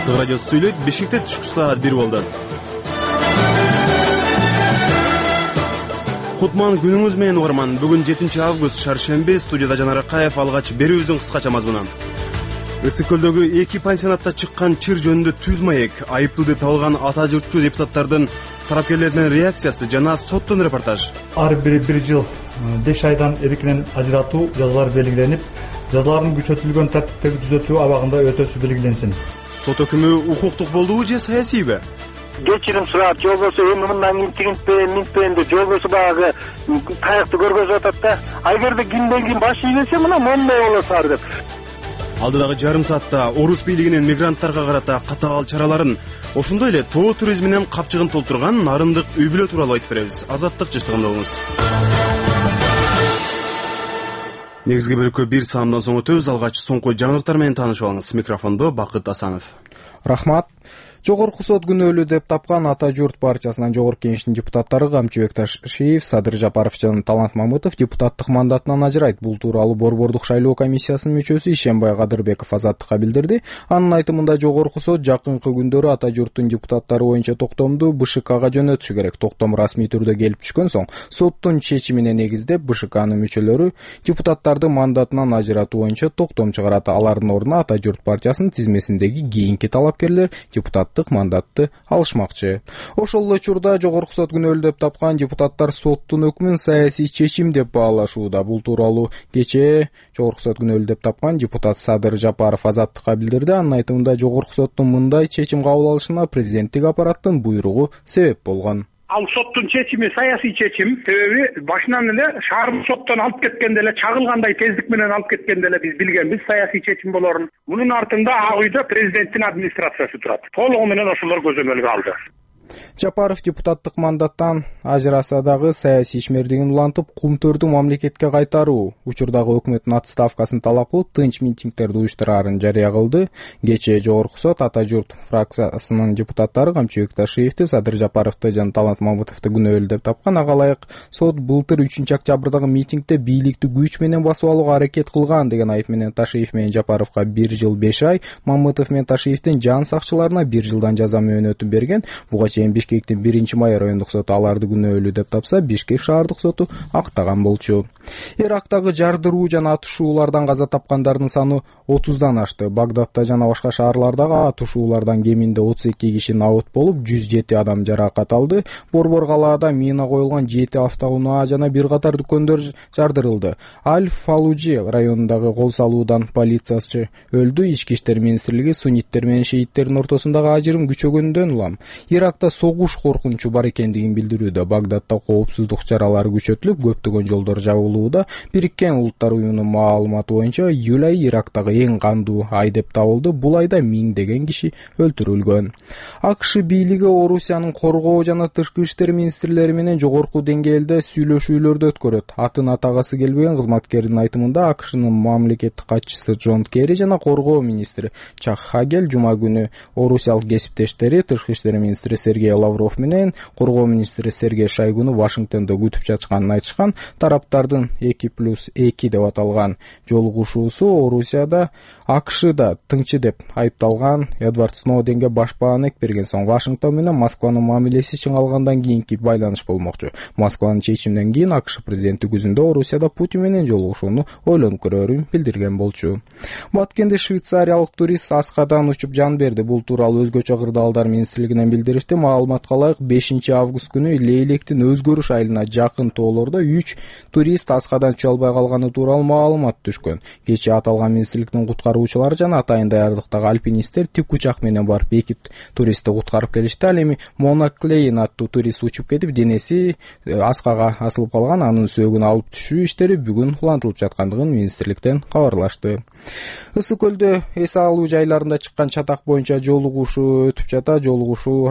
Ачык радио сүйлөйт. Бишкекте түшкү саат 1 болду. Кутман күнүңүз менен угарман. Бүгүн 7 август шаршемби. Студияда Жанар Акаев, алгач берүүбүздүн кыскача мазмуну. Ысык көлдөгү 2 пансионатта чыккан чыр жөнүндө түз маек, айыптуу деп табылган ата журтчу депутаттардын тарапкерлердин реакциясы жана соттон репортаж. Ар бир жыл 5 айдан эркинен ажыратуу жазалары белгиленип, жазалардын күчөтүлгөн тартиптеги түзөтүү абагында өтөсү белгиленсин. Сот өкүмү укуктук болдубу же саясийби? Кечирим сурап, жолбосо мындан минтпейин деп жолбосо баягы таякты көргөзүп атат да. Агерде кимден ким баш ийбесе мына мондай болосуар деп. Алдыдагы жарым саатта Орус бийлигинин мигранттарга карата катаал чараларын, ошондой эле тоо туризминин капчыгын толтурган нарындык үй бүлө тууралуу айтып беребиз. Азаттык жыштыгында болуңуз. Негизги бөлүккө бир саамдан соң өтөбүз. Алгач соңку жаңылыктар менен таанышып алыңыз. Микрофондо Бакыт Асанов. Рахмат. Жогорку сот күнөөлүү деп тапкан Ата журт партиясынын жогорку кеңештин депутаттары Камчыбек Ташиев, Садыр Жапаров жана Талант Мамытов депутаттык мандатынан ажырайт. Бул тууралуу Борбордук шайлоо комиссиясынын мүчөсү Ишембай Кадырбеков Азаттыкка билдирди. Анын айтымында жогорку сот жакынкы күндөрү Ата журттун депутаттары боюнча токтомду БШКга жөнөтүшү керек. Токтом расмий түрдө келип түшкөн соң соттун чечимине негиздеп БШКнын мүчөлөрү депутаттарды мандатынан ажыратуу боюнча токтом чыгарат. Алардын ордуна Ата журт партиясынын тизмесиндеги кийинки талапкерлер депутаттык мандатты алышмакчы. Ошол эле учурда жогорку сот күнөөлүү деп тапкан депутаттар соттун өкмүн саясий чечим деп баалашууда. Бул тууралуу кечээ жогорку сот күнөөлүү деп тапкан депутат Садыр Жапаров Азаттыкка билдирди. Анын айтымында жогорку соттун мындай чечим кабыл алышына президенттик аппараттын буйругу себеп болгон. Ал соттун чечими саясий чечим, себеби башынан эле шаардык соттон алып кеткенде эле чагылгандай тездик менен алып кеткенде эле биз билгенбиз саясий чечим болорун. Мунун артында ак үйдө президенттин администрациясы турат. Толугу менен ошолор көзөмөлгө алды. Жапаров депутаттык мандаттан ажыраса дагы саясий ишмердигин улантып, кумтөрдү мамлекетке кайтаруу, учурдагы өкмөттүн отставкасын талап кылып, тынч митингдерди уюштураарын жарыя кылды. Кечээ жогорку сот Ата журт фракциясынын депутаттары Камчыбек Ташиевди, Садыр Жапаровду жана Талант Мамытовду күнөөлүү деп тапкан. Ага ылайык сот былтыр 3-октябрдагы митингде бийликти күч менен басып алууга аракет кылган деген айып менен Ташиев менен Жапаровго 1 жыл 5 ай, Мамытов менен Ташиевдин жан сакчыларына 1 жылдан жаза мөөнөтүн берген. Буга Бишкектин 1-май райондук соту аларды күнөөлүү деп тапса, Бишкек шаардык соту актаган болчу. Ирактагы жардыруу жана атышуулардан каза тапкандардын саны 30дан ашты. Багдадта жана башка шаарлардагы атышуулардан кеминде 32 киши набыт болуп, 107 адам жаракат алды. Борбор калаада мина коюлган 7 автоунаа жана бир катар дүкөндөр жардырылды. Аль-Фалужи районундагы кол салуудан полициячы өлдү. Ички иштер министрлиги сунниттер менен шииттердин ортосундагы ажырым күчөгөндөн улам Иракта согуш коркунучу бар экендигин билдирүүдө. Багдадта коопсуздук чаралары күчөтүлүп, көптөгөн жолдор жабылууда. Бириккен Улуттар уюмунун маалыматы боюнча июль айы Ирактагы эң кандуу ай деп табылды. Бул айда миңдеген киши өлтүрүлгөн. АКШ бийлиги Орусиянын коргоо жана тышкы иштер министрлери менен жогорку деңгээлде сүйлөшүүлөрдү өткөрөт. Атын атагасы келбеген кызматкердин айтымында АКШнын мамлекеттик катчысы Джон Керри жана коргоо министри Чак Хагел жума күнү орусиялык кесиптештери тышкы иштер министри Сергей Лавров менен коргоо министри Сергей Шойгуну Вашингтондо күтүп жатышканын айтышкан. Тараптардын 2+2 деп аталган жолугушуусу Орусияда АКШда тыңчы деп айыпталган Эдвард Сноуденге баш баанек берген соң Вашингтон менен Москванын мамилеси чыңалгандан кийинки байланыш болмокчу. Москванын чечиминен кийин АКШ президенти күзүндө Орусияда Путин менен жолугушууну ойлонуп көрөрүн билдирген болчу. Баткенде швейцариялык турист Аскадан учуп жан берди. Бул тууралуу өзгөчө кырдаалдар министрлигинен билдиришти. Маалыматка ылайык 5 август күнү Лейлектин Өзгөрүш айылына жакын тоолордо 3 турист Аскадан түшө албай калганы тууралуу маалымат түшкөн. Кечээ аталган министрликтин куткаруучулары жана атайын даярдыктагы альпинисттер тик учак менен барып 2 туристти куткарып келишти. Ал эми Мона Клейн аттуу турист учуп кетип, денеси Аскага асылып калган. Анын сөөгүн алып түшүү иштери бүгүн улантылып жаткандыгын министрликтен кабарлашты. Ысык көлдө эс алуу жайларында чыккан чатак боюнча жолугушуу өтүп жата. Жолугушуу Радуга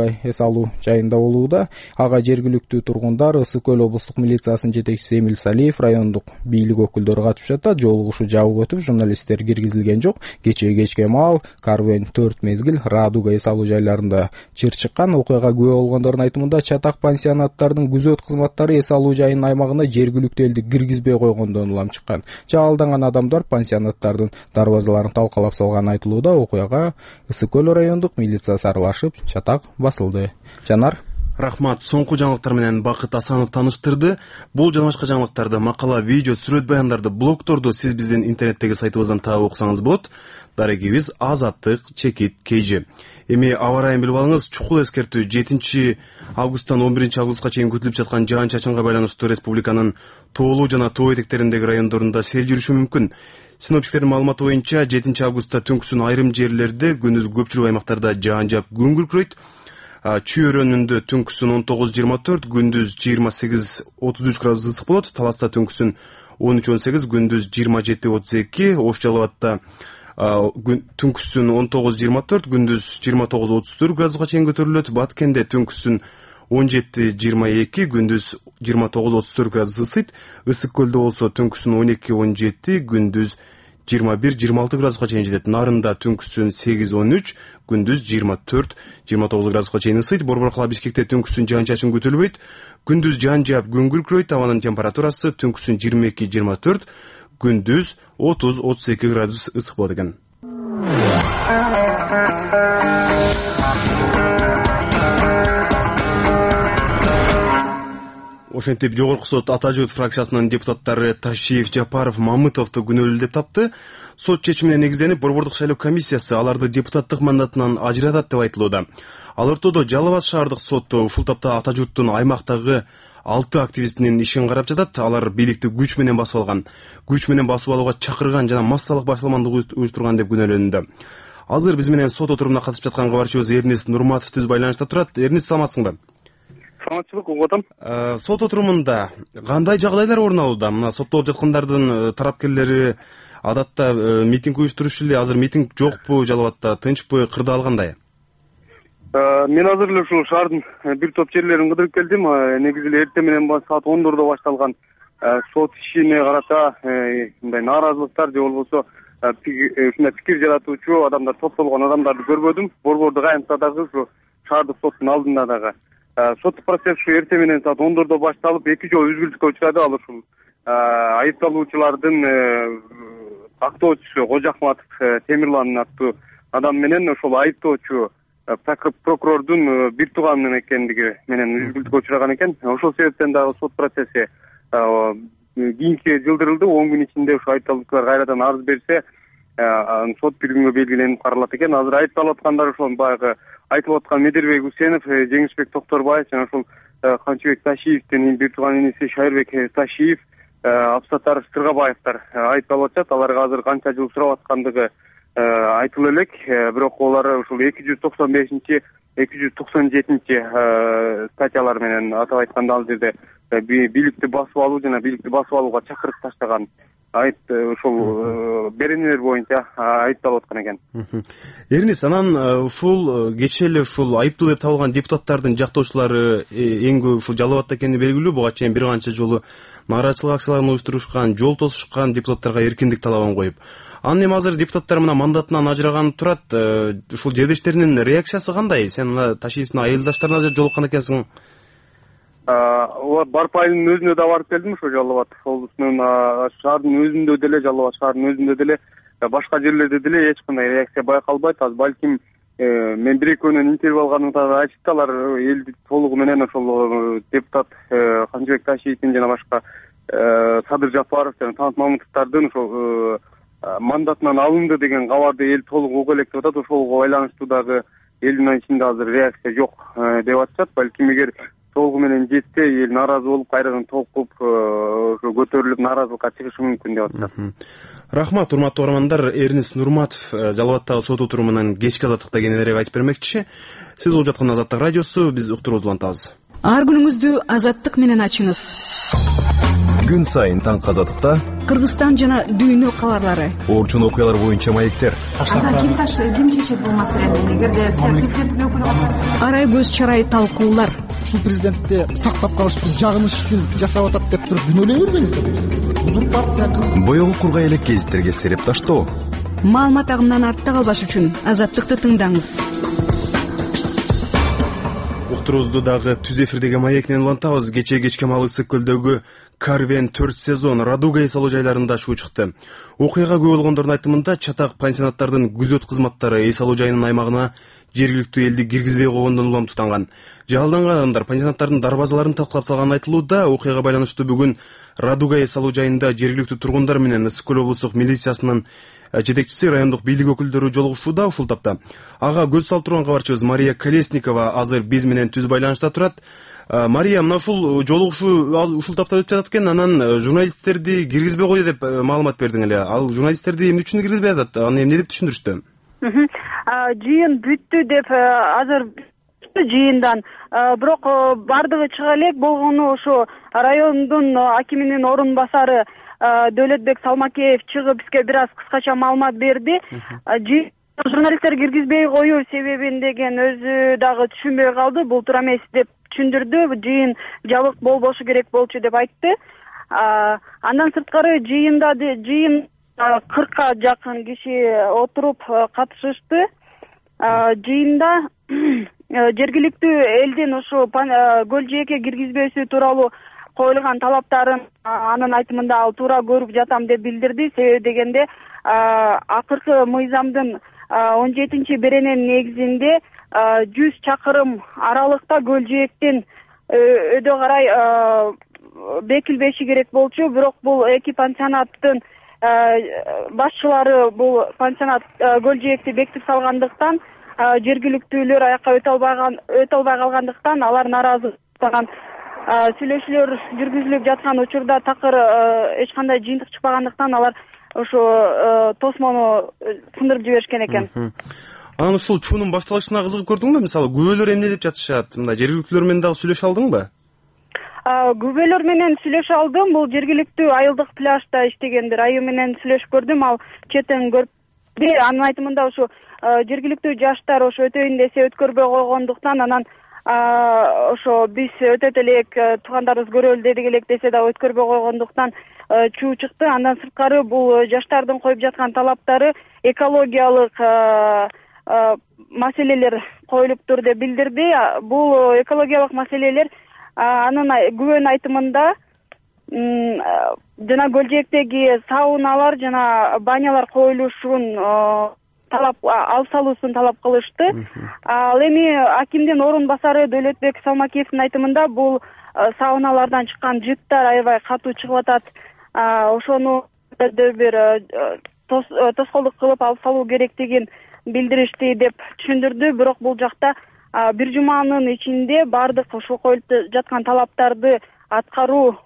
Радуга эс алуу жайында болууда. Ага жергиликтүү тургундар, Ысык көл облустук милициясынын жетекчиси Эмил Салиев, райондук бийлик өкүлдөрү катышып жатат. Жолугушуу жабык өтүп, журналисттер киргизилген жок. Кечке маал карвен 4 мезгил Радуга эс алуу жайларында чыр чыккан. Окуяга күбө болгондордун айтымында чатак пансионаттардын күзөт кызматтары эс алуу жайынын аймагына жергиликтүү элди киргизбей койгондон улам чыккан. Жаалданган адамдар пансионаттардын дарбазаларын талкалап салганы айтылууда. Окуяга Ысык көл райондук милициясы аралашып, чатак басылды. Жанар. Рахмат. Соңку жаңылыктар менен Бакыт Асанов таныштырды. Бул жана башка жаңылыктарды, макала, видео, сүрөт баяндарды, блогторду сиз биздин интернеттеги сайтыбыздан таап окусаңыз болот. Дарегибиз Азаттык чекит KG. Эми аба райын билип алыңыз. Чукул эскертүү 7 августтан 11 августка чейин күтүлүп жаткан жаан чачынга байланыштуу республиканын тоолуу жана тоо этектериндеги райондорунда сел жүрүшү мүмкүн. Синоптиктердин маалыматы боюнча 7 августта түнкүсүн айрым жерлерде, күндүз көпчүлүк аймактарда жаан жаап күн күркүрөйт. Чүй өрөөнүндө түнкүсүн 19-24, күндүз 28-33 градус ысык болот. Таласта түнкүсүн 13-18, күндүз 27-32, Ош Жалал Абадта түнкүсүн 19-24, күндүз 29-34 градуска чейин көтөрүлөт. Баткенде түнкүсүн 17-22, күндүз 29-34 градус ысыйт. Ысык көлдө болсо түнкүсүн 12-17, күндүз 21-26 градуска чейин жетет. Нарында түнкүсүн 8-13, күндүз 24-29 градуска чейин ысыйт. Борбор-кала Бишкекте түнкүсүн жаан-чачын күтүлбөйт. Күндүз жаан жаап күн күркүрөйт. Абанын температурасы түнкүсүн 22-24, күндүз 30-32 градус ысык болот экен. Ошентип Жогорку сот Ата журт фракциясынын депутаттары Ташиев, Жапаров, Мамытовду күнөөлүү деп тапты. Сот чечимине негизденип, Борбордук шайлоо комиссиясы аларды депутаттык мандатынан ажыратат деп айтылууда. Ал ортодо Жалал Абад шаардык соту ушул тапта Ата журттун аймактагы 6 активистинин ишин карап жатат. Алар бийликти күч менен басып алган, күч менен басып алууга чакырган жана массалык башаламандык уюштурган деп күнөөлөнүүдө. Азыр биз менен сот отурумуна катышып жаткан кабарчыбыз Эрнис Нурматов түз байланышта турат. Эрнис, саламатсыңбы? Саламатчылык, угутам. Сот отурумунда кандай жагдайлар орун алууда? Мына соттолуп жаткандардын тарапкерлери адатта митинг уюштурушчу эле. Азыр митинг жокпу Жалал Абадта? Тынчпы? Кырдаал кандай? Мен азыр эле ушул шаардын бир топ жерлерин кыдырып келдим. Негизи эле эртең менен саат 10:00 башталган сот ишине карата мындай нааразылыктар же болбосо ушундай пикир жаратуучу адамдар топтолгон адамдарды көрбөдүм. Борбордук аймакта дагы ушу шаардык соттун алдында дагы. Соттук процесс ушу эртең менен саат 10:00 башталып, 2 жолу үзгүлтүккө учурады. Ал ушул айыпталуучулардын актоочусу Кожоахматов Темирлан аттуу адам менен ошол айыптоочу прокурордун бир тууганы экендиги менен үзгүлтүккө учураган экен. Ошол себептен дагы сот процесси кийинки жылдырылды. 10 күн ичинде ушу айыпталуучулар кайрадан арыз берсе, сот бир күнгө белгиленип каралат экен. Азыр айыпталып аткандар ошол баягы айтылып аткан Медербек Усенов, Жеңишбек Токторбаев жана ошол Канчыбек Ташиевдин бир тууган иниси Шайырбек Ташиев, Абсатар Сыргабаевдар айыпталып атышат. Аларга азыр канча жыл сурап аткандыгы айтылып элек. Бирок алар ушул 295-297 статьялар менен атап айтканда ал жерде бийликти басып алуу жана бийликти басып алууга чакырып таштаган ошол беренелер боюнча айыпталып аткан экен. Эрнис, анан ушул кечээ эле ушул айыптуу деп табылган депутаттардын жактоочулары эң көп ушул Жалал Абадта экени белгилүү. Буга чейин бир канча жолу нааразычылык акцияларын уюштурушкан, жол тосушкан депутаттарга эркиндик талабын коюп. Анан эми азыр депутаттар мына мандатынан ажыраган турат. Ушул жердештеринин реакциясы кандай? Сен мына Ташиевдин айылдаштарына жолуккан экенсиң. Барп айылынын өзүнө да барып келдим. Ошо Жалал Абад облусунун шаардын өзүндө деле, Жалал Абад шаарынын өзүндө деле, башка жерлерде деле эч кандай реакция байкалбайт. Az балким мен бир экөөнөн интервью алганымда айтышты, алар элди толугу менен ошол депутат Канчыбек Ташиевдин жана башка Садыр Жапаров жана Танат Мамытовдун ошол мандатынан алынды деген кабарды эл толугу угуп элек деп атат. Ошолго байланыштуу дагы элдин ичинде азыр реакция жок деп атышат. Балким эгер толугу менен жетсе, эл нааразы болуп кайрадан толкуп көтөрүлүп нааразылыкка чыгышы мүмкүн деп атышат. Рахмат, урматтуу угармандар. Эрнис Нурматов Жалал Абадтагы сот отурумунан кечки Азаттыкта кененирээк айтып бермекчи. Сиз угуп жаткан Азаттык радиосу, биз уктуруубузду улантабыз. Ар күнүңүздү Азаттык менен ачыңыз. Күн сайын таң казатыкта Кыргызстан жана дүйнө кабарлары. Орчун окуялар боюнча маектер. Анда ким чечет бул маселени? Эгерде президенттин өкүлү арай көз чарай талкуулар. Ушул президентти сактап калыш үчүн, жагыныш үчүн жасап атат деп туруп күнөөлөй бербеңиздер. Узурпация Боёгу кургай элек гезиттерге сереп таштоо. Маалымат агымынан артта калбаш үчүн Азаттыкты тыңдаңыз. Уктуруубузду дагы түз эфирдеги маек менен улантабыз. Кечке маал ысык көлдөгү Карвен 4 сезон Радуга эс алуу жайларында шуу чыкты. Окуяга күбө болгондордун айтымында чатак пансионаттардын күзөт кызматтары эс алуу жайынын аймагына жергиликтүү элди киргизбей койгондон улам тутанган. Жалданган адамдар пансионаттардын дарбазаларын талкалап салганын айтылууда. Окуяга байланыштуу бүгүн Радуга эс алуу жайында жергиликтүү тургундар менен Ысык көл облустук милициясынын жетекчиси, райондук бийлик өкүлдөрү жолугушууда. Ушул тапта ага көз салып турган кабарчыбыз Мария Колесникова азыр биз менен түз байланышта турат. Мария, мына ушул жолугушуу ушул тапта өтүп жатат экен, анан журналисттерди киргизбей койду деп маалымат бердиң эле. Ал журналисттерди эмне үчүн киргизбей атат? Аны эмне деп түшүндүрүштү? Жыйын бүттү деп азыр жыйындан, бирок бардыгы чыга элек болгону ошо райондун акиминин орун басары Дөөлөтбек Салмакеев чыгып бизге бир аз кыскача маалымат берди. Журналисттер киргизбей коюу себебин деген өзү дагы түшүнбөй калды. Бул туура эмес деп түшүндүрдү. Жыйын жабык болбошу керек болчу деп айтты. Андан сырткары жыйын 40ка жакын киши отуруп катышышты. Жыйында жергиликтүү элдин ошо көл жээкке киргизбөөсү тууралуу коюлган талаптарын анын айтымында ал туура көрүп жатам деп билдирди. Себеби дегенде акыркы мыйзамдын 17 берененин негизинде 100 чакырым аралыкта көл жээктен өдө карай бекилбеши керек болчу. Бирок бул эки пансионаттын башчылары бул пансионат көл жээкти бекитип салгандыктан, жергиликтүүлөр аякка өтө албай калгандыктан алар нааразы. Сүйлөшүүлөр жүргүзүлүп жаткан учурда такыр эч кандай жыйынтык чыкпагандыктан алар ошо тосмону сындырып жиберишкен экен. Анан ушул чуунун башталышына кызыгып көрдүңбү? Мисалы, күбөлөр эмне деп жатышат? Мындай жергиликтүүлөр менен дагы сүйлөшө алдыңбы? Күбөлөр менен сүйлөшө алдым. Бул жергиликтүү айылдык пляжда иштегендер. Айыл менен сүйлөшүп көрдүм. Ал четен көрдү. Анын айтымында ошо жергиликтүү жаштар ошо өтөйүн десе өткөрбөй койгондуктан, анан ошо биз өтөт элек, туугандарыбыз көрөлү дедик элек десе да өткөрбөй койгондуктан чуу чыкты. Андан сырткары бул жаштардын коюп жаткан талаптары экологиялык маселелер коюлуптур деп билдирди. Бул экологиялык маселелер анын күбөнүн айтымында жана көл жээктеги сауналар жана банялар коюлушун алып салуусун талап кылышты. Ал эми акимдин орун басары Дөөлөтбек Салмакеевдин айтымында бул сауналардан чыккан жыттар аябай катуу чыгып атат. Ошону бир тоскоолдук кылып алып салуу керектигин билдиришти деп түшүндүрдү. Бирок бул жакта бир жуманын ичинде бардык ошо коюлуп жаткан талаптарды аткаруу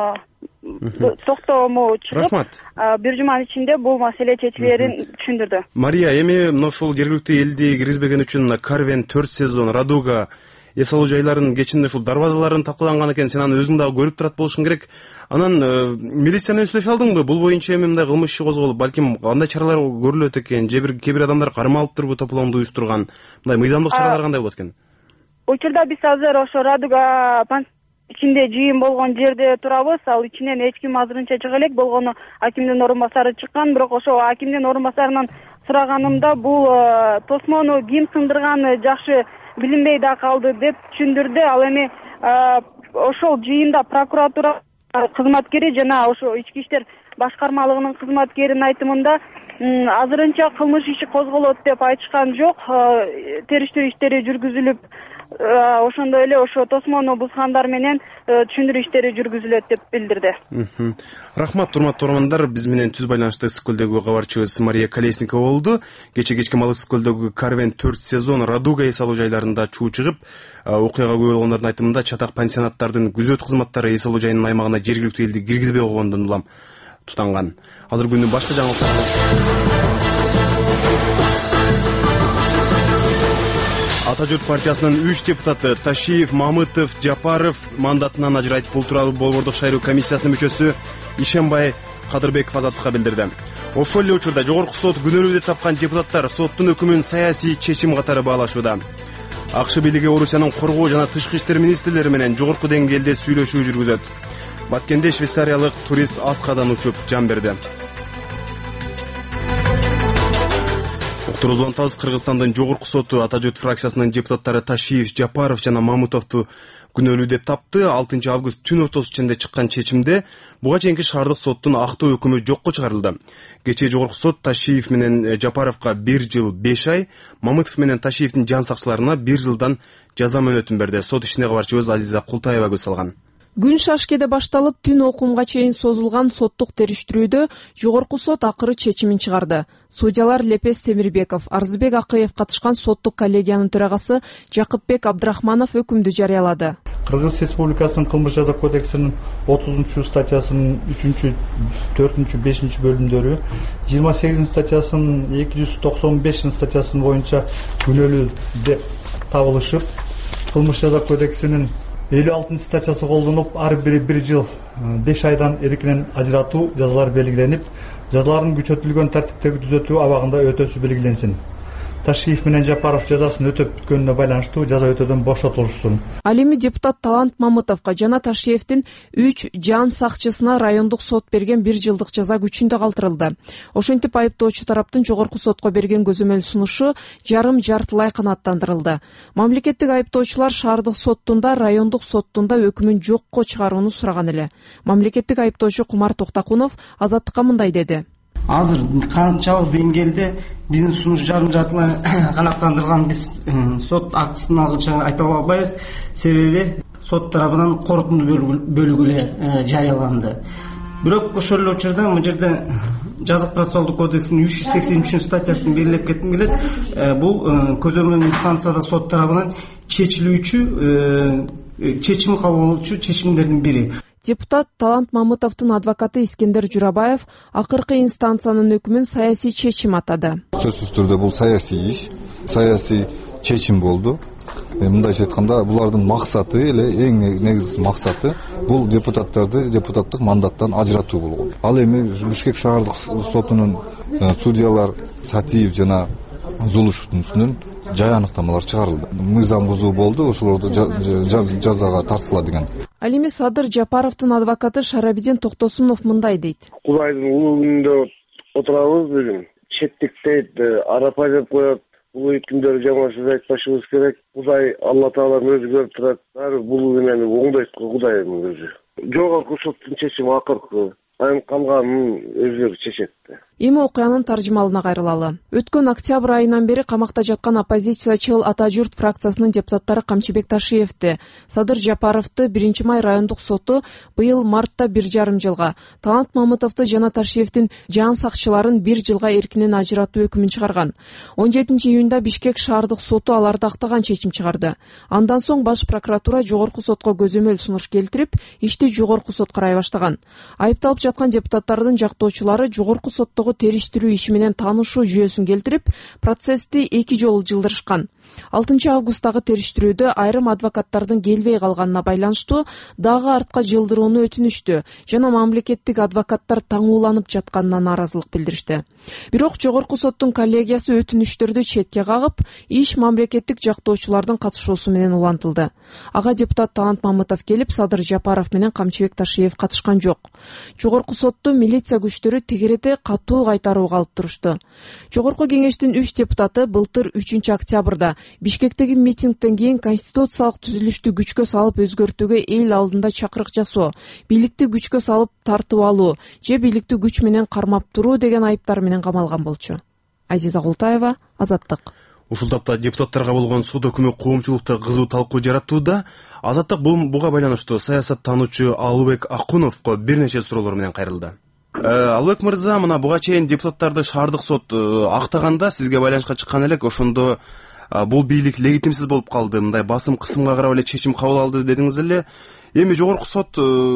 токтому чыгып, бир жуманын ичинде бул маселе чечилерин түшүндүрдү. Мария, эми мына ушул жергиликтүү элди киргизбеген үчүн Карвен 4 сезон Радуга эс алуу жайларынын кечинде ушул дарбазаларын талкаланган экен. Сен аны өзүң дагы көрүп турат болушуң керек. Анан милиция менен сүйлөшө алдыңбы? Бул боюнча эми мындай кылмыш иши козголуп, балким кандай чаралар көрүлөт экен? Же кээ бир адамдар кармалыптырбы тополоңду уюштурган? Мындай мыйзамдык чаралар кандай болот экен? Учурда биз азыр ошо Радуга ичинде жыйын болгон жерде турабыз. Ал ичинен эч ким азырынча чыга элек. Болгону акимдин орун басары чыккан. Бирок ошо акимдин орун басарынан сураганымда бул тосмону ким сындырганы жакшы билинбей да калды деп түшүндүрдү. Ал эми ошол жыйында прокуратура кызматкери жана ошо ички иштер башкармалыгынын кызматкеринин айтымында азырынча кылмыш иши козголот деп айтышкан жок. Териштирүү иштери жүргүзүлүп, ошондой эле ошо тосмону бузгандар менен түшүндүрүү иштери жүргүзүлөт деп билдирди. Рахмат, урматтуу угармандар. Биз менен түз байланышта Ысык көлдөгү кабарчыбыз Мария Колесникова болду. Кечке маал Ысык көлдөгү Карвен 4 сезон Радуга эс алуу жайларында чуу чыгып, окуяга күбө болгондордун айтымында чатак пансионаттардын күзөт кызматтары эс алуу жайынын аймагына жергиликтүү элди киргизбей койгондон улам тутанган. Азыр күндүн башка жаңылыктары Ата журт партиясынын 3 депутаты Ташиев, Мамытов, Жапаров мандатынан ажырайт. Бул тууралуу Борбордук шайлоо комиссиясынын мүчөсү Ишенбай Кадырбеков Азаттыкка билдирди. Ошол эле учурда Жогорку сот күнөөлүү деп тапкан депутаттар соттун өкүмүн саясий чечим катары баалашууда. АКШ бийлиги Орусиянын коргоо жана тышкы иштер министрлери менен жогорку деңгээлде сүйлөшүү жүргүзөт. Баткенде швейцариялык турист Аскадан учуп жан берди. Уктуруп атабыз, Кыргызстандын жогорку соту Ата журт фракциясынын депутаттары Ташиев, Жапаров жана Мамутовду күнөөлүү деп тапты. 6 август түн ортосу ичинде чыккан чечимде буга чейинки шаардык соттун актоо өкүмү жокко чыгарылды. Кечээ жогорку сот Ташиев менен Жапаровго 1 жыл 5 ай, Мамутов менен Ташиевдин жан сакчыларына 1 жылдан жаза мөөнөтүн берди. Сот ишине кабарчыбыз Азиза Култаева көз салган. Күн шашкеде башталып, түн окумга чейин созулган соттук териштирүүдө жогорку сот акыры чечимин чыгарды. Судьялар Лепес Темирбеков, Арзыбек Акыев катышкан соттук коллегиянын төрагасы Жакыпбек Абдрахманов өкүмдү жарыялады. Кыргыз Республикасынын кылмыш жаза кодексинин 30 статьясынын 3, 4, 5 бөлүмдөрү, 28 статьясынын 295 статьясынын боюнча күнөөлүү деп табылышып, кылмыш жаза кодексинин 56 статьясы колдонулуп, ар бири 1 жыл 5 айдан эркинен ажыратуу жазалары белгиленип, жазалардын күчөтүлгөн тартиптеги түзөтүү абагында өтөөсү белгиленсин. Ташиев менен Жапаров жазасын өтөп бүткөнүнө байланыштуу жаза өтөөдөн бошотулушсун. Ал эми депутат Талант Мамытовго жана Ташиевдин 3 жан сакчысына райондук сот берген 1 жылдык жаза күчүндө калтырылды. Ошентип айыптоочу тараптын жогорку сотко берген көзөмөл сунушу жарым-жартылай канааттандырылды. Мамлекеттик айыптоочулар шаардык соттунда, райондук соттунда өкүмүн жокко чыгарууну сураган эле. Мамлекеттик айыптоочу Кумар Токтакунов Азаттыкка мындай деди. Азыр канчалык деңгээлде биздин сунуш жарым-жартылай канааттандырылган биз сот актысын алгыча айта албайбыз. Себеби сот тарабынан корутундуу бөлүгү эле жарыяланды. Бирок ошол эле учурда бул жерде жазык процессуалдык кодекстин 383 статьясын белгилеп кетким келет. Бул көзөмөл инстанцияда сот тарабынан чечилүүчү чечим кабыл алуучу чечимдердин бири. Депутат Талант Мамытовдун адвокаты Искендер Журабаев акыркы инстанциянын өкүмүн саясий чечим атады. Сөзсүз түрдө бул саясий иш, саясий чечим болду. Мындайча айтканда, булардын максаты эле, эң негизги максаты бул депутаттарды депутаттык мандаттан ажыратуу болгон. Ал эми Бишкек шаардык сотунун судьялар Сатиев жана Зулушевдин үстүнөн жай аныктамалар чыгарылды. Мыйзам бузуу болду, ошолорду жазага тартыла деген. Ал эми Садыр Жапаровдун адвокаты Шарабидин Токтосунов мындай дейт. Кудайдын улуу күнүндө отурабыз бүгүн. Четтиктейт, арапа деп коет. Бул күндөрү жаман сөз айтпашыбыз керек. Кудай Алла Таалам өзү көрүп турат. Баары бул менен оңдойт Кудайдын өзү. Жогорку соттун чечими акыркы. Айым калганын өзү чечет. Эми окуянын таржымалына кайрылалы. Өткөн октябрь айынан бери камакта жаткан оппозициячыл Ата журт фракциясынын депутаттары Камчыбек Ташиевди, Садыр Жапаровду 1 май райондук соту быйыл мартта 1,5 жылга, Талант Мамытовду жана Ташиевдин жан сакчыларын 1 жылга эркинен ажыратуу өкүмүн чыгарган. 17 июнда Бишкек шаардык соту аларды актаган чечим чыгарды. Андан соң баш прокуратура жогорку сотко көзөмөл сунуш келтирип, ишти жогорку сот карай баштаган. Айыпталып жаткан депутаттардын жактоочулары жогорку соттогу териштирүү иши менен таанышуу жүйөсүн келтирип, процессти 2 жолу жылдырышкан. 6 августтагы териштирүүдө айрым адвокаттардын келбей калганына байланыштуу дагы артка жылдырууну өтүнүштү жана мамлекеттик адвокаттар таңууланып жатканына нааразылык билдиришти. Бирок жогорку соттун коллегиясы өтүнүштөрдү четке кагып, иш мамлекеттик жактоочулардын катышуусу менен улантылды. Ага депутат Талант Мамытов келип, Садыр Жапаров менен Камчыбек Ташиев катышкан жок. Жогорку сотту милиция күчтөрү тегерете катуу кайтарууга алып турушту. Жогорку кеңештин 3 депутаты былтыр 3 октябрда Бишкектеги митингден кийин конституциялык түзүлүштү күчкө салып өзгөртүүгө эл алдында чакырык жасоо, бийликти күчкө салып тартып алуу же бийликти күч менен кармап туруу деген айыптар менен камалган болчу. Азиза Култаева, Азаттык. Ушул тапта депутаттарга болгон сот өкүмү коомчулукта кызуу талкуу жараттууда. Азаттык буга байланыштуу саясаттануучу Алыбек Акуновго бир нече суроолор менен кайрылды. Алыбек мырза, мына буга чейин депутаттарды шаардык сот актаганда сизге байланышка чыккан элек, ошондо бул бийлик легитимсиз болуп калды, мындай басым кысымга карап эле чечим кабыл алды дедиңиз эле. Эми жогорку сот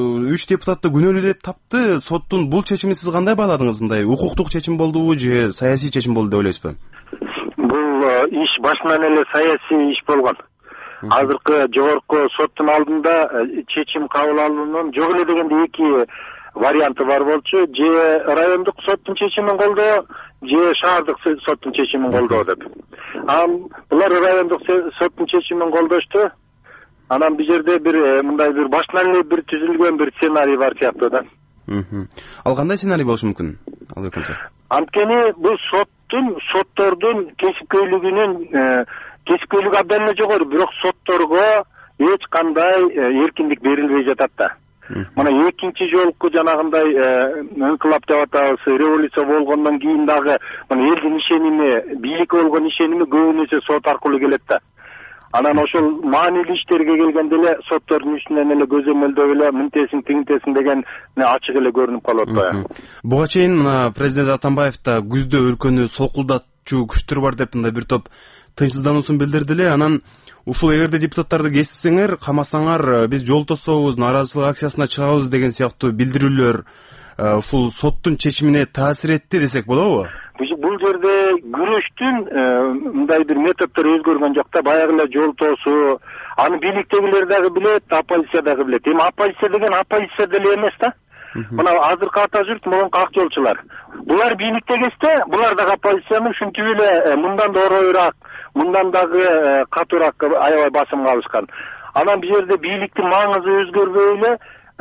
3 депутатты күнөөлүү деп тапты. Соттун бул чечимин сиз кандай бааладыңыз? Мындай укуктук чечим болдубу же саясий чечим болду деп ойлойсузбу? Бул иш башынан эле саясий иш болгон. Азыркы жогорку соттун алдында чечим кабыл алуунун жок эле дегенде эки варианты бар болчу: же райондук соттун чечимин колдоо, же шаардык соттун чечимин колдоо деп. Булар райондук соттун чечимин колдошту. Анан бул жерде бир мындай бир башынан эле бир түзүлгөн бир сценарий бар сыяктуу да. Ал кандай сценарий болушу мүмкүн? Анткени бул соттордун кесипкөйлүгү абдан эле жогору, бирок сотторго эч кандай эркиндик берилбей жатат да. Мына экинчи жолку жанагындай инкылап деп атабыз, революция болгондон кийин дагы мына элдин ишеними, бийликке болгон ишеними көбүнесе сот аркылуу келет да. Анан ошол маанилүү иштерге келгенде эле соттордун үстүнөн эле көзөмөлдөп эле мынтесин тигинтесин деген ачык эле көрүнүп калып атпайбы? Буга чейин мына президент Атамбаев да күздө өлкөнү солкулдатчу күчтөр бар деп мындай бир топ тынчсыздануусун билдирди эле. Анан ушул эгерде депутаттарды кесипсеңер, камасаңар, биз жол тособуз, нааразычылык акциясына чыгабыз деген сыяктуу билдирүүлөр ушул соттун чечимине таасир этти десек болобу? Бул жерде күрөштүн мындай бир методдору өзгөргөн жок да. Баягы эле жол тосуу, аны бийликтегилер дагы билет, оппозиция дагы билет. Эми оппозиция деген оппозиция деле эмес да. Мына азыркы ата журт, мурунку ак жолчулар. Булар бийликте келсе, булар дагы оппозицияны ушинтип эле мындан да ороюраак, мындан дагы катуураак аябай басымга алышкан. Анан бул жерде бийликтин маңызы өзгөрбөй эле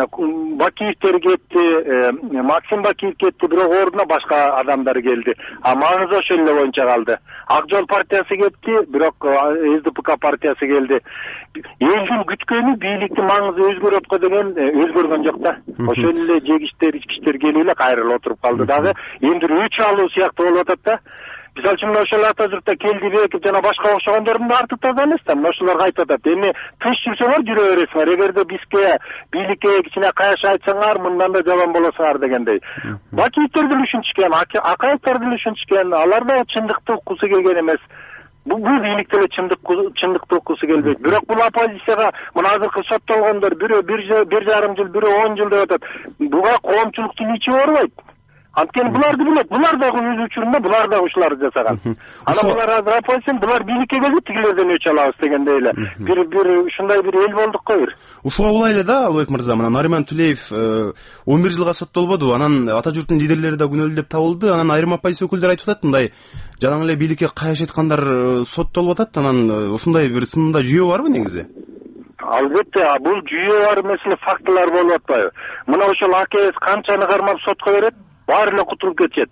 Бакиевтер кетти, Максим Бакиев кетти, бирок ордуна башка адамдар келди. Маңызы ошол эле боюнча калды. Ак жол партиясы кетти, бирок СДПК партиясы келди. Элдин күткөнү бийликтин маңызы өзгөрөт го деген өзгөргөн жок да. Ошол эле жегиштер, ичкиштер келип эле кайрылып отуруп калды дагы. Эми өч алуу сыяктуу болуп атат да. Мисалы үчүн ошол ата журтта келди бекип жана башка окшогондордун да арты таза эмес да. Ошолор кайтып атат. Эми тынч жүрсөңөр жүрө бересиңер. Эгерде бизге бийликке кичине каяш айтсаңар, мындан да жаман болосуңар дегендей. Бакиевтер деле ушинтишкен, Акаевтер деле ушинтишкен. Алар да чындыкты уккусу келген эмес. Бул бийликте эле чындыкты уккусу келбейт. Бирок бул оппозицияга мына азыркы соттолгондор бирөө 1,5 жыл, бирөө 10 жыл деп атат. Буга коомчулуктун ичи оорубайт. Анткени буларды билет, булар дагы өз учурунда булар дагы ушуларды жасаган. Анан булар азыр оппозиция, булар бийликке келди, тигилерден өч алабыз дегендей эле. Бир ушундай бир эл болдук го бир. Ушуга улай эле да, Албек мырза, мына Нариман Тулеев 11 жылга соттолбоду. Анан ата журттун лидерлери да күнөөлүү деп табылды. Анан айрым оппозиция өкүлдөрү айтып атат, мындай жанагы эле бийликке каяш айткандар соттолуп атат. Анан ушундай бир сынында жүйө барбы негизи? Албетте, бул жүйө бар эмес эле фактылар болуп атпайбы? Мына ошол АКС канчаны кармап сотко берет? Баары эле кутулуп кетет.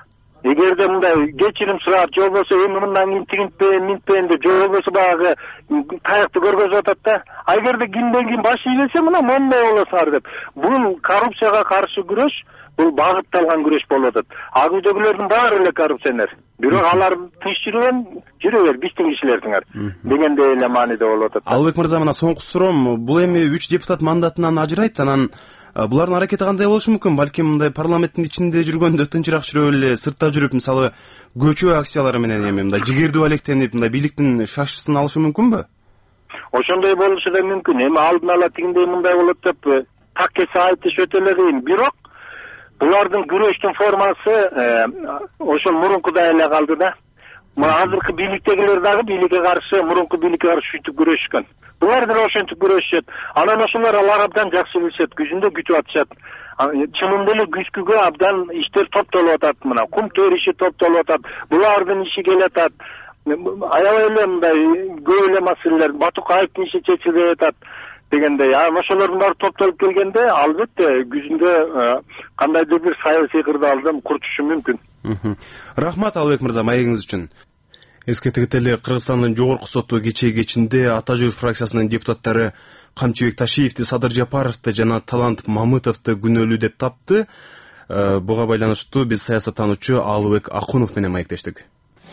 Эгерде мындай кечирим сурап, же болбосо эми мындан кийин тигинтпейин, минтпейин деп, же болбосо баягы таякты көргөзүп атат да. Эгерде кимден ким баш ийбесе, мына мондай болосуңар деп. Бул коррупцияга каршы күрөш, бул багытталган күрөш болуп атат. Ак үйдөгүлөрдүн баары эле коррупционер. Бирок алар тынч жүрө бер, биздин кишилердиңер дегендей эле мааниде болуп атат. Албек мырза, мына соңку суроом, бул эми 3 депутат мандатынан ажырайт, анан булардын аракети кандай болушу мүмкүн? Балким мындай парламенттин ичинде жүргөндө тынчыраак жүрүп эле, сыртта жүрүп, мисалы, көчө акциялары менен эми мындай жигердүү алектенип, мындай бийликтин шашчысын алышы мүмкүнбү? Ошондой болушу да мүмкүн. Эми алдын ала тигиндей мындай болот деп так кесе айтыш өтө эле кыйын. Бирок булардын күрөштүн формасы ошол мурункудай эле калды да. Мына азыркы бийликтегилер дагы бийликке каршы, мурунку бийликке каршы ушинтип күрөшкөн. Булар деле ошентип күрөшүшөт. Анан ошолор алар абдан жакшы билишет, күзүндө күтүп атышат. Чынында эле күзгүгө абдан иштер топтолуп атат. Мына кум төр иши топтолуп атат. Булардын иши келет атат. Аябай эле мындай көп эле маселелер, Батукаевдин иши чечилбей атат дегендей. Ошолордун баары топтолуп келгенде, албетте күзүндө кандайдыр бир саясий кырдаалдан курчушу мүмкүн. Рахмат Албек мырза, маегиңиз үчүн. Эскерте кетели, Кыргызстандын жогорку соту кечээ ата журт фракциясынын депутаттары Камчыбек Ташиевди, Садыр Жапаровду жана Талант Мамытовду күнөөлүү деп тапты. Буга байланыштуу биз саясаттануучу Алыбек Акунов менен маектештик.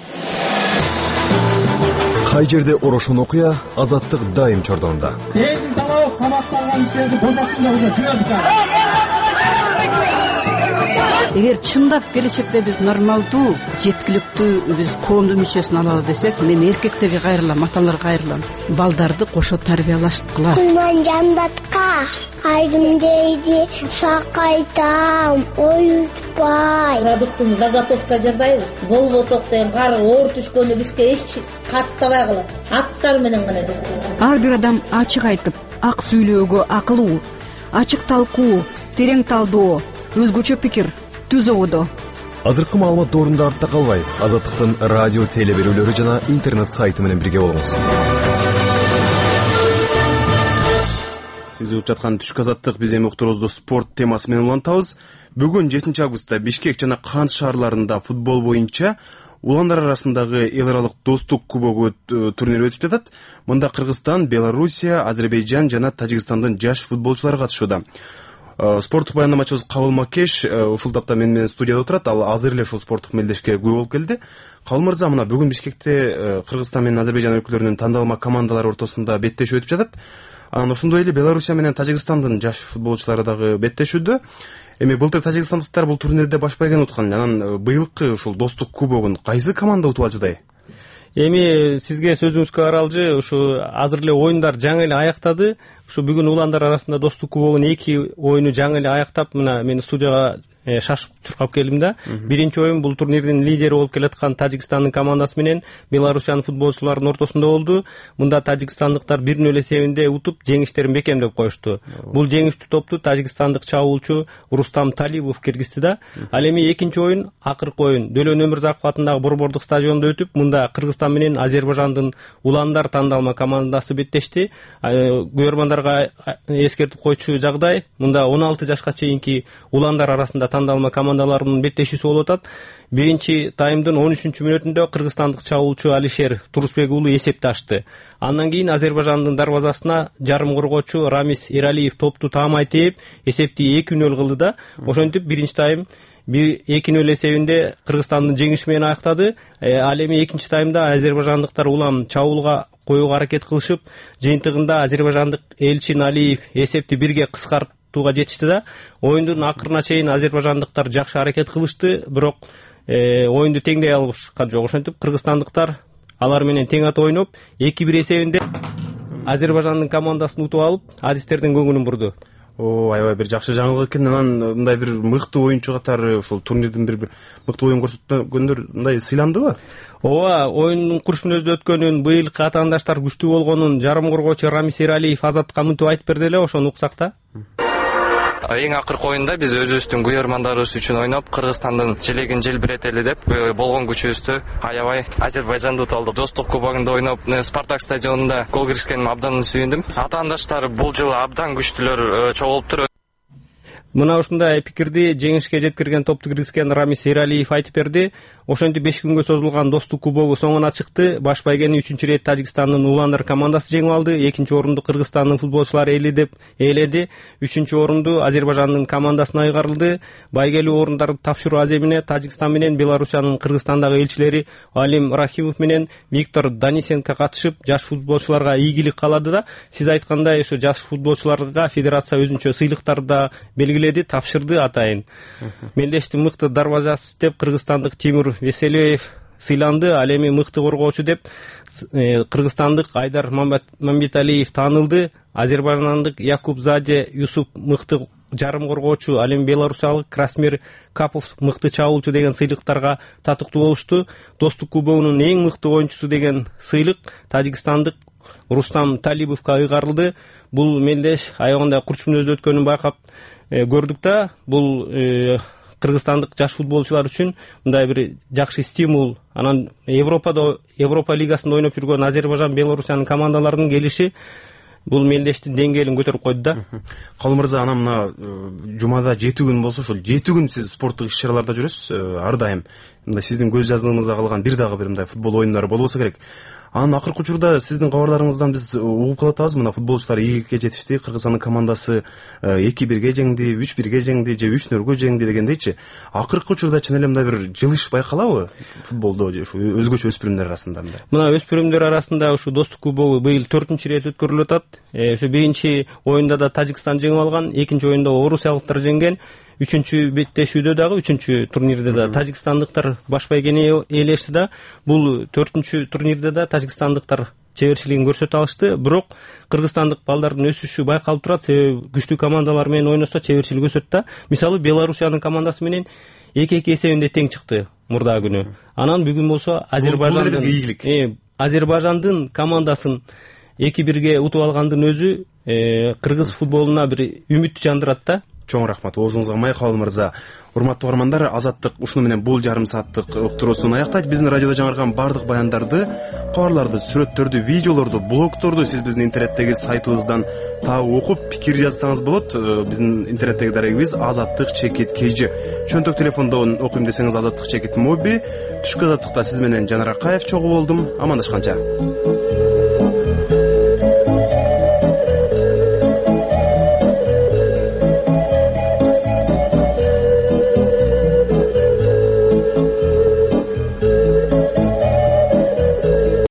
Кай жерде орошон окуя, азаттык дайым чордонунда. Элдин талабы камакта алган кишилерди бошотсун деп жүрөбүз. Эгер чындап келечекте биз нормалдуу, жеткиликтүү биз коомдун мүчөсүн алабыз десек, мен эркектерге кайрылам, аталарга кайрылам. Балдарды кошо тарбиялашткыла. Кулман жандатка айдым дейди, сакайтам, оютпай. Продуктун заготовка жасайбыз. Болбосок деген кар оор түшкөндө бизге эч каттабай калат. Аттар менен гана. Ар бир адам ачык айтып, ак сүйлөөгө акылуу, ачык талкуу, терең талдоо, өзгөчө пикир түзөбүдө. Азыркы маалымат доорунда артта калбай, Азаттыктын радио теле берүүлөрү жана интернет сайты менен бирге болуңуз. Сиз угуп жаткан Түшкү Азаттык, биз эми уктуруубузду спорт темасы менен улантабыз. Бүгүн 7 августта Бишкек жана Кант шаарларында футбол боюнча уландар арасындагы эл аралык достук кубогу турнири өтүп жатат. Мында Кыргызстан, Белоруссия, Азербайжан жана Тажикстандын жаш футболчулары катышууда. Спорттук баяндамачыбыз Кабыл Макеш ушул тапта менен студияда отурат. Ал азыр эле ушул спорттук мелдешке күбө болуп келди. Кабыл мырза, мына бүгүн Бишкекте Кыргызстан менен Азербайжан өлкөлөрүнүн тандалма командалары ортосунда беттешүү өтүп жатат. Анан ошондой эле Белоруссия менен Тажикстандын жаш футболчулары дагы беттешүүдө. Эми былтыр тажикстандыктар бул турнирде баш байгон уткан. Анан быйылкы ушул достук кубогун кайсы команда утуп алжудай? Эми сизге сөзүңүзгө аралжы, ушу азыр эле оюндар жаңы эле аяктады. Ушу бүгүн уландар арасында достук кубогунун 2 оюну жаңы эле аяктап, мына мен студияга шашып чуркап келдим да. Биринчи оюн бул турнирдин лидери болуп келаткан Тажикстандын командасы менен Белоруссиянын футболчуларынын ортосунда болду. Мында тажикстандыктар 1-0 эсебинде утуп, жеңиштерин бекемдеп коюшту. Бул жеңиштүү топту тажикстандык чабуулчу Рустам Талибов киргизди да. Ал эми экинчи оюн, акыркы оюн Дөлөн Өмүрзаков атындагы борбордук стадиондо өтүп, мында Кыргызстан менен Азербайжандын уландар тандалма командасы беттешти. Көрөрмандарга эскертип койчу жагдай, мында 16 жашка чейинки уландар арасында тандалма командаларынын беттешүүсү болуп атат. Биринчи таймдын 13-мүнөтүндө кыргызстандык чабуулчу Алишер Турусбек уулу эсепти ачты. Андан кийин Азербайжандын дарбазасына жарым коргоочу Рамис Эралиев топту таамай тээп, эсепти 2-0 кылды да. Ошентип биринчи тайм 2-0 эсебинде Кыргызстандын жеңиши менен аяктады. Ал эми экинчи таймда азербайжандыктар улам чабуулга коюуга аракет кылышып, жыйынтыгында азербайжандык Элчин Алиев эсепти 1-ге кыскартууга жетишти да. Оюндун акырына чейин азербайжандыктар жакшы аракет кылышты, бирок оюнду теңдей алышкан жок. Ошентип кыргызстандыктар алар менен тең ат ойноп 2-1 эсебинде Азербайжандын командасын утуп алып, адистердин көңүлүн бурду. Аябай бир жакшы жаңылык экен. Анан мындай бир мыкты оюнчу катары ушул турнирдин бир мыкты оюн көрсөткөндөр мындай сыйландыбы? Ооба, оюндун куруш мүнөздө өткөнүн, быйылкы атаандаштар күчтүү болгонун жарым коргоочу Рамис Эралиев Азаттыкка мынтип айтып берди эле, ошону уксак да. Эң акыркы оюнда биз өзүбүздүн көрөрмандарыбыз үчүн ойноп, Кыргызстандын желегин желбиретели деп болгон күчүбүздү аябай Азербайжанды утуп алдык. Достук кубогунда ойноп, Спартак стадионунда гол киргизгениме абдан сүйүндүм. Атаандаштар бул жылы абдан күчтүүлөр чогулуптур. Мына ушундай пикирди жеңишке жеткирген топту киргизген Рамис Эралиев айтып берди. Ошентип 5 күнгө созулган достук кубогу соңуна чыкты. Баш байгени 3-чү рет Тажикстандын уландар командасы жеңип алды. 2-нчи орунду Кыргызстандын футболчулары ээледи. 3-чү орунду Азербайжандын командасына ыйгарылды. Байгелүү орундарды тапшыруу аземине Тажикстан менен Белоруссиянын Кыргызстандагы элчилери Алим Рахимов менен Виктор Данисенко катышып, жаш футболчуларга ийгилик каалады да. Сиз айткандай, ушу жаш футболчуларга федерация өзүнчө сыйлыктарды да белгиледи, тапшырды атайын. Мелдештин мыкты дарбазасы деп кыргызстандык Тимур Веселиев сыйланды. Ал эми мыкты коргоочу деп кыргызстандык Айдар Мамбеталиев таанылды. Азербайжандык Якуб Заде Юсуп мыкты жарым коргоочу, ал эми белоруссиялык Красмир Капов мыкты чабуулчу деген сыйлыктарга татыктуу болушту. Достук кубогунун эң мыкты оюнчусу деген сыйлык тажикстандык Рустам Талибовго ыйгарылды. Бул мелдеш аягында курч мүнөздө өткөнүн байкап көрдүк да. Бул кыргызстандык жаш футболчулар үчүн мындай бир жакшы стимул. Анан Европа лигасында ойноп жүргөн Азербайжан, Белоруссиянын командаларынын келиши бул мелдештин деңгээлин көтөрүп койду да. Калым мырза, анан мына жумада 7 күн болсо, ошол 7 күн сиз спорттук иш-чараларда жүрөсүз. Ар дайым мындай сиздин көз жаздыгыңызда калган бир дагы бир мындай футбол оюндары болбосо керек. Анан акыркы учурда сиздин кабарларыңыздан биз угуп калатабыз, мына футболчулар ийгиликке жетишти, Кыргызстандын командасы 2-1 жеңди, 3-1 жеңди же 3-0 жеңди дегендейчи. Акыркы учурда чын эле мындай бир жылыш байкалабы футболдо, ушу өзгөчө өспүрүмдөр арасында мындай? Мына өспүрүмдөр арасында ушу достук кубогу быйыл 4-чү ирет өткөрүлүп атат. Ушу биринчи оюнда да Тажикстан жеңип алган, экинчи оюнда орусиялыктар жеңген. үчүнчү беттешүүдө дагы, үчүнчү турнирде да тажикстандыктар баш байгени ээлешти да, бул 4-түнчү турнирде да тажикстандыктар чеберчилигин көрсөтө алышты. Бирок кыргызстандык балдардын өсүшү байкалып турат, себеби күчтүү командалар менен ойносо чеберчилик өсөт да. Мисалы Белоруссиянын командасы менен 2-2 эсебинде тең чыкты мурдагы күнү. Анан бүгүн болсо Азербайжандын командасын 2-1 утуп алгандын өзү кыргыз футболуна бир үмүт жандырат да. Чоң рахмат, оозуңузга май, Кабыл мырза. Урматтуу угармандар, Азаттык ушуну менен бул жарым сааттык уктуруусун аяктайт. Биздин радиодо жаңырган бардык баяндарды, кабарларды, сүрөттөрдү, видеолорду, блогторду сиз биздин интернеттеги сайтыбыздан таап окуп, пикир жазсаңыз болот. Биздин интернеттеги дарегибиз azattik.kj. Чөнтөк телефондон окуйм десеңиз Azattik моби. Түшкү азаттыкта сиз менен Жанар Акаев чогуу болдум. Амандашканча.